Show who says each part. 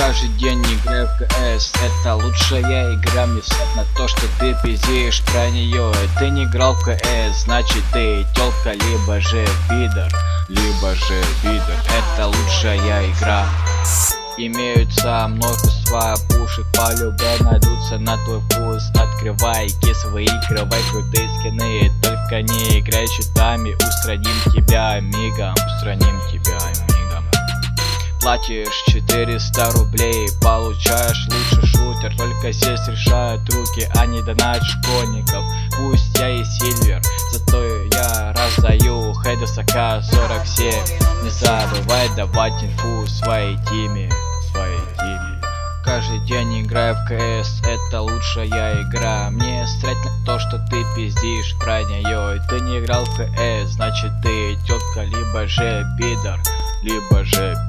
Speaker 1: Каждый день играю в КС, это лучшая игра, мне сад на то, что ты пиздишь про нее. Ты не играл в КС, значит ты тёлка, либо же пидор, это лучшая игра. Имеются множество пушек, по-любому найдутся на твой вкус. Открывай кейс, выигрывай крутые скины, только не играй щитами, устраним тебя мигом, Платишь 400 рублей, получаешь лучший шутер. Только здесь решают руки, а не донать школьников. Пусть я и сильвер, зато я раздаю хейдер с АК-47. Не забывай давать инфу своей теаме. Каждый день играю в КС, это лучшая игра. Мне срать на то, что ты пиздишь про нее. Ты не играл в КС, значит ты тетка, либо же пидор,